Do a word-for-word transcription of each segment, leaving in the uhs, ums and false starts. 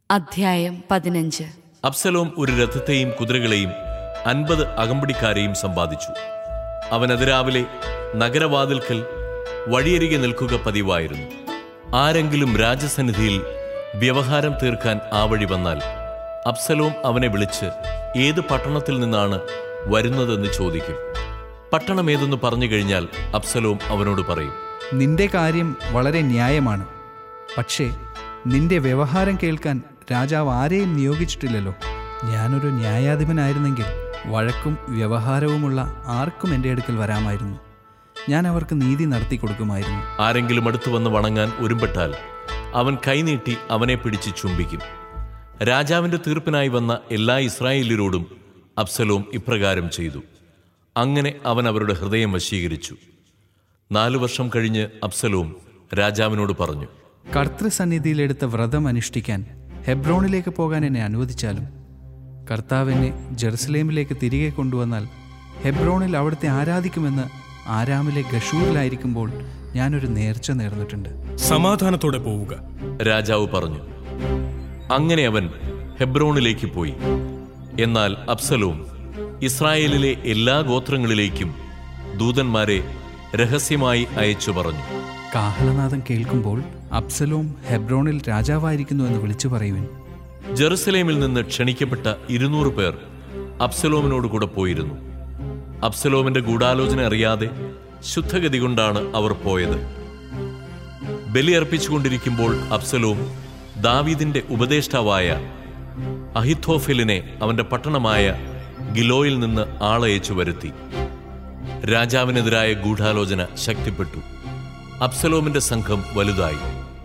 അധ്യായം പതിനഞ്ച്. അബ്സലോം ഒരു രഥത്തെയും കുതിരകളെയും അൻപത് അകമ്പടിക്കാരെയും സമ്പാദിച്ചു. അവൻ അതിരാവിലെ നഗരവാതിൽക്കൽ വഴിയരികെ നിൽക്കുക പതിവായിരുന്നു. ആരെങ്കിലും രാജസന്നിധിയിൽ വ്യവഹാരം തീർക്കാൻ ആ വഴി വന്നാൽ അബ്സലോം അവനെ വിളിച്ച് ഏത് പട്ടണത്തിൽ നിന്നാണ് വരുന്നതെന്ന് ചോദിക്കും. പട്ടണം ഏതെന്ന് പറഞ്ഞു കഴിഞ്ഞാൽ അബ്സലോം അവനോട് പറയും, നിന്റെ കാര്യം വളരെ ന്യായമാണ്. പക്ഷേ നിന്റെ വ്യവഹാരം കേൾക്കാൻ രാജാവ് ആരെയും നിയോഗിച്ചിട്ടില്ലല്ലോ. ഞാനൊരു ന്യായാധിപനായിരുന്നെങ്കിൽ വഴക്കും വ്യവഹാരവുമുള്ള ആർക്കും എൻ്റെ അടുക്കൽ വരാമായിരുന്നു. ഞാൻ അവർക്ക് നീതി നടത്തി കൊടുക്കുമായിരുന്നു. ആരെങ്കിലും അടുത്തു വന്ന് വണങ്ങാൻ ഒരുമ്പെട്ടാൽ അവൻ കൈനീട്ടി അവനെ പിടിച്ച് ചുംബിക്കും. രാജാവിൻ്റെ തീർപ്പിനായി വന്ന എല്ലാ ഇസ്രായേല്യരോടും അബ്സലോം ഇപ്രകാരം ചെയ്തു. അങ്ങനെ അവൻ അവരുടെ ഹൃദയം വശീകരിച്ചു. നാലു വർഷം കഴിഞ്ഞ് അബ്സലോം രാജാവിനോട് പറഞ്ഞു, കർത്തൃസന്നിധിയിലെടുത്ത വ്രതം അനുഷ്ഠിക്കാൻ ഹെബ്രോണിലേക്ക് പോകാൻ എന്നെ അനുവദിച്ചാലും കർത്താവ് എന്നെ ജെറുസലേമിലേക്ക് തിരികെ കൊണ്ടുവന്നാൽ ഹെബ്രോണിൽ അവിടുത്തെ ആരാധിക്കുമെന്ന് ആരാമിലെ ഗഷൂരിലായിരിക്കുമ്പോൾ ഞാനൊരു നേർച്ച നേർന്നിട്ടുണ്ട്. സമാധാനത്തോടെ പോവുക, രാജാവ് പറഞ്ഞു. അങ്ങനെ അവൻ ഹെബ്രോണിലേക്ക് പോയി. എന്നാൽ അബ്സലോം ഇസ്രായേലിലെ എല്ലാ ഗോത്രങ്ങളിലേക്കും ദൂതന്മാരെ രഹസ്യമായി അയച്ചു പറഞ്ഞു, കാഹളനാദം കേൾക്കുമ്പോൾ അബ്സലോം ഹെബ്രോണിൽ രാജാവായിരിക്കുന്നു എന്ന് വിളിച്ചു പറയുവിൻ. ജെറുസലേമിൽ നിന്ന് ക്ഷണിക്കപ്പെട്ട ഇരുന്നൂറ് പേർ അബ്സലോമിനോട് കൂടെ പോയിരുന്നു. അബ്സലോമിന്റെ ഗൂഢാലോചന അറിയാതെ ശുദ്ധഗതി കൊണ്ടാണ് അവർ പോയത്. ബലിയർപ്പിച്ചുകൊണ്ടിരിക്കുമ്പോൾ അബ്സലോം ദാവീദിന്റെ ഉപദേഷ്ടാവായ അഹിത്തോഫെലിനെ അവന്റെ പട്ടണമായ ഗിലോയിൽ നിന്ന് ആളയച്ചു വരുത്തി. രാജാവിനെതിരായ ഗൂഢാലോചന ശക്തിപ്പെട്ടു. അബ്സലോമിന്റെ സംഘം വലുതായി.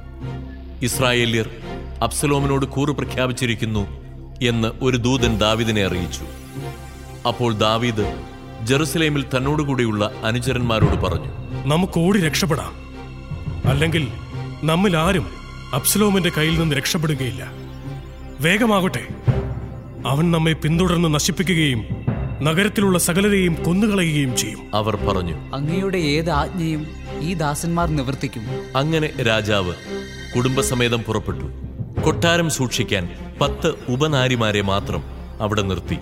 ഇസ്രായേല്യർ അബ്സലോമിനോട് കൂറ് പ്രഖ്യാപിച്ചിരിക്കുന്നു എന്ന് ഒരു ദൂതൻ ദാവീദിനെ അറിയിച്ചു. അപ്പോൾ ദാവീദ് ജെറുസലേമിൽ തന്നോടുകൂടിയുള്ള അനുചരന്മാരോട് പറഞ്ഞു, നമുക്ക് ഓടി രക്ഷപ്പെടാം. അല്ലെങ്കിൽ നമ്മിൽ ആരും അബ്സലോമിന്റെ കയ്യിൽ നിന്ന് രക്ഷപ്പെടുകയില്ല. വേഗമാകട്ടെ, അവൻ നമ്മെ പിന്തുടർന്ന് നശിപ്പിക്കുകയും നഗരത്തിലുള്ള സകലരെയും കൊന്നുകളയുകയും ചെയ്യും. അവർ പറഞ്ഞു, അങ്ങയുടെ ഏത് ആജ്ഞയും ഈ ദാസന്മാർ നിവർത്തിക്കും. അങ്ങനെ രാജാവ് കുടുംബസമേതം പുറപ്പെട്ടു. കൊട്ടാരം സൂക്ഷിക്കാൻ പത്ത് ഉപനാരിമാരെ മാത്രം അവിടെ നിർത്തി.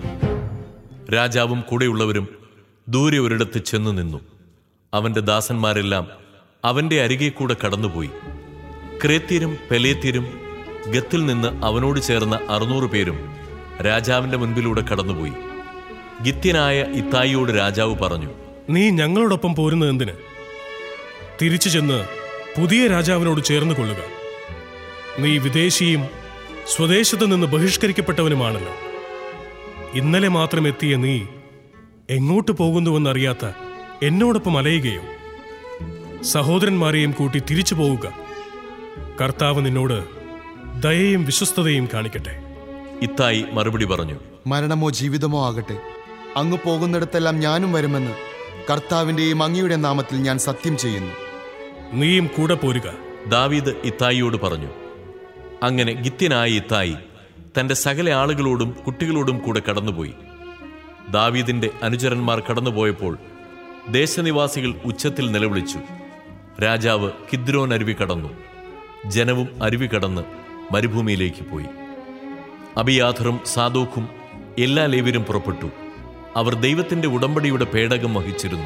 രാജാവും കൂടെയുള്ളവരും ദൂരെ ഒരിടത്ത് ചെന്നു നിന്നു. അവന്റെ ദാസന്മാരെല്ലാം അവന്റെ അരികെ കൂടെ കടന്നുപോയി. ക്രേത്യരും പെലേത്യരും ഗത്തിൽ നിന്ന് അവനോട് ചേർന്ന അറുന്നൂറ് പേരും രാജാവിന്റെ മുൻപിലൂടെ കടന്നുപോയി. ഗിത്യനായ ഇത്തായിയോട് രാജാവ് പറഞ്ഞു, നീ ഞങ്ങളോടൊപ്പം പോരുന്നത് എന്തിന്? തിരിച്ചു ചെന്ന് പുതിയ രാജാവിനോട് ചേർന്ന് കൊള്ളുക. നീ വിദേശിയും സ്വദേശത്തു നിന്ന് ബഹിഷ്കരിക്കപ്പെട്ടവനുമാണല്ലോ. ഇന്നലെ മാത്രം എത്തിയ നീ എങ്ങോട്ട് പോകുന്നുവെന്നറിയാത്ത എന്നോടൊപ്പം അലയുകയോ? സഹോദരന്മാരെയും കൂട്ടി തിരിച്ചു പോവുക. കർത്താവ് നിന്നോട് ദയയും വിശ്വസ്തതയും കാണിക്കട്ടെ. ഇത്തായി മറുപടി പറഞ്ഞു, മരണമോ ജീവിതമോ ആകട്ടെ, അങ്ങ് പോകുന്നിടത്തെല്ലാം ഞാനും വരുമെന്ന് കർത്താവിന്റെയും അങ്ങയുടെ നാമത്തിൽ ഞാൻ സത്യം ചെയ്യുന്നു. നീയും കൂടെ പോരുക. ദാവീദ് ഇത്തായിയോട് പറഞ്ഞു. അങ്ങനെ ഗിത്യനായ ഇത്തായി തന്റെ സകല ആളുകളോടും കുട്ടികളോടും കൂടെ കടന്നുപോയി. ദാവീദിന്റെ അനുചരന്മാർ കടന്നുപോയപ്പോൾ ദേശനിവാസികൾ ഉച്ചത്തിൽ നിലവിളിച്ചു. രാജാവ് കിദ്രോൻ അരുവി കടന്നു. ജനവും അരുവി കടന്ന് മരുഭൂമിയിലേക്ക് പോയി. അബിയാഥറും സാദോക്കും എല്ലാ ലേവ്യരും പുറപ്പെട്ടു. അവർ ദൈവത്തിന്റെ ഉടമ്പടിയുടെ പേടകം വഹിച്ചിരുന്നു.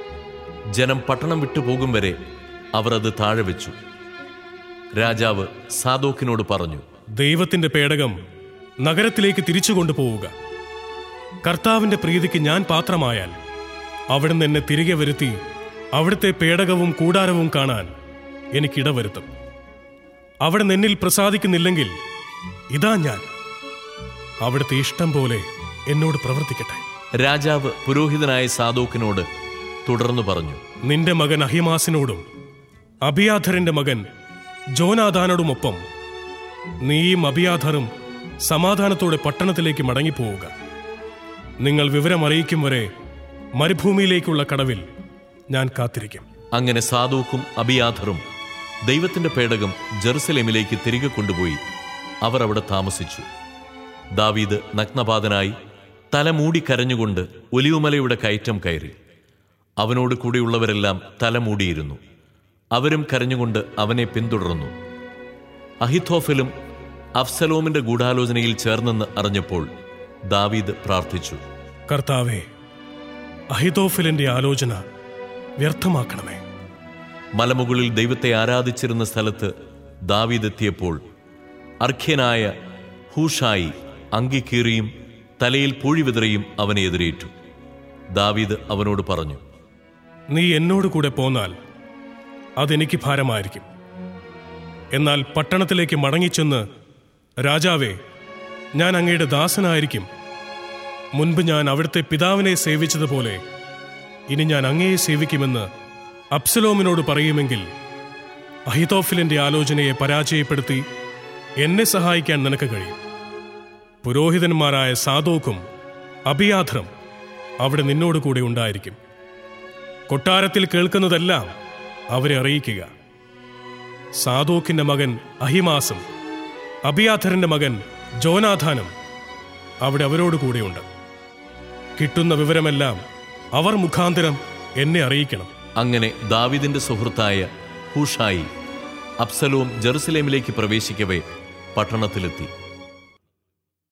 ജനം പട്ടണം വിട്ടുപോകും വരെ അവർ അത് താഴെ വെച്ചു. രാജാവ് സാദോക്കിനോട് പറഞ്ഞു, ദൈവത്തിന്റെ പേടകം നഗരത്തിലേക്ക് തിരിച്ചു കൊണ്ടുപോവുക. കർത്താവിന്റെ പ്രീതിക്ക് ഞാൻ പാത്രമായാൽ അവിടുന്ന് എന്നെ തിരികെ വരുത്തി അവിടുത്തെ പേടകവും കൂടാരവും കാണാൻ എനിക്കിടവരുത്തും. അവിടെ എന്നിൽ പ്രസാദിക്കുന്നില്ലെങ്കിൽ ഇതാ ഞാൻ. അവിടുത്തെ ഇഷ്ടം പോലെ എന്നോട് പ്രവർത്തിക്കട്ടെ. രാജാവ് പുരോഹിതനായ സാദോക്കിനോട് തുടർന്നു പറഞ്ഞു, നിന്റെ മകൻ അഹിമാസിനോടും അബിയാഥറിന്റെ മകൻ ജോനാഥാനോടുമൊപ്പം നീയും അബിയാഥറും സമാധാനത്തോടെ പട്ടണത്തിലേക്ക് മടങ്ങിപ്പോവുക. നിങ്ങൾ വിവരമറിയിക്കും വരെ മരുഭൂമിയിലേക്കുള്ള കടവിൽ ഞാൻ കാത്തിരിക്കും. അങ്ങനെ സാദോക്കും അബിയാഥറും ദൈവത്തിന്റെ പേടകം ജെറുസലേമിലേക്ക് തിരികെ കൊണ്ടുപോയി അവർ അവിടെ താമസിച്ചു. ദാവീദ് നഗ്നപാതനായി തലമൂടി കരഞ്ഞുകൊണ്ട് ഒലിവുമലയുടെ കയറ്റം കയറി. അവനോട് കൂടെയുള്ളവരെല്ലാം തലമൂടിയിരുന്നു. അവരും കരഞ്ഞുകൊണ്ട് അവനെ പിന്തുടർന്നു. അഹിത്തോഫലും അബ്സലോമിന്റെ ഗൂഢാലോചനയിൽ ചേർന്നെന്ന് അറിഞ്ഞപ്പോൾ ദാവീദ് പ്രാർത്ഥിച്ചു, കർത്താവേ, അഹിതോഫലിന്റെ ആലോചന വ്യർത്ഥമാക്കണമേ. മലമുകളിൽ ദൈവത്തെ ആരാധിച്ചിരുന്ന സ്ഥലത്ത് ദാവീദ് എത്തിയപ്പോൾ അർഖ്യനായ ഹൂഷായി അങ്കിക്കീറിയും തലയിൽ പൂഴി വിതറിയും അവനെ എതിരേറ്റു. ദാവീദ് അവനോട് പറഞ്ഞു, നീ എന്നോട് കൂടെ പോന്നാൽ അതെനിക്ക് ഭാരമായിരിക്കും. എന്നാൽ പട്ടണത്തിലേക്ക് മടങ്ങിച്ചെന്ന്, രാജാവേ, ഞാൻ അങ്ങയുടെ ദാസനായിരിക്കും. മുൻപ് ഞാൻ അവിടുത്തെ പിതാവിനെ സേവിച്ചതുപോലെ ഇനി ഞാൻ അങ്ങയെ സേവിക്കുമെന്ന് അബ്സലോമിനോട് പറയുമെങ്കിൽ അഹിതോഫലിന്റെ ആലോചനയെ പരാജയപ്പെടുത്തി എന്നെ സഹായിക്കാൻ നിനക്ക് കഴിയും. പുരോഹിതന്മാരായ സാദോക്കും അബിയാഥറും അവിടെ നിന്നോട് കൂടെ ഉണ്ടായിരിക്കും. കൊട്ടാരത്തിൽ കേൾക്കുന്നതെല്ലാം അവരെ അറിയിക്കുക. സാദോക്കിന്റെ മകൻ അഹിമാസും അബിയാഥറിന്റെ മകൻ ജോനാഥാനും അവിടെ അവരോട് കൂടെയുണ്ട്. കിട്ടുന്ന വിവരമെല്ലാം അവർ മുഖാന്തരം എന്നെ അറിയിക്കണം. അങ്ങനെ ദാവീദിന്റെ സുഹൃത്തായ ഹൂഷായി അബ്സലോം ജെറുസലേമിലേക്ക് പ്രവേശിക്കവേ പട്ടണത്തിലെത്തി.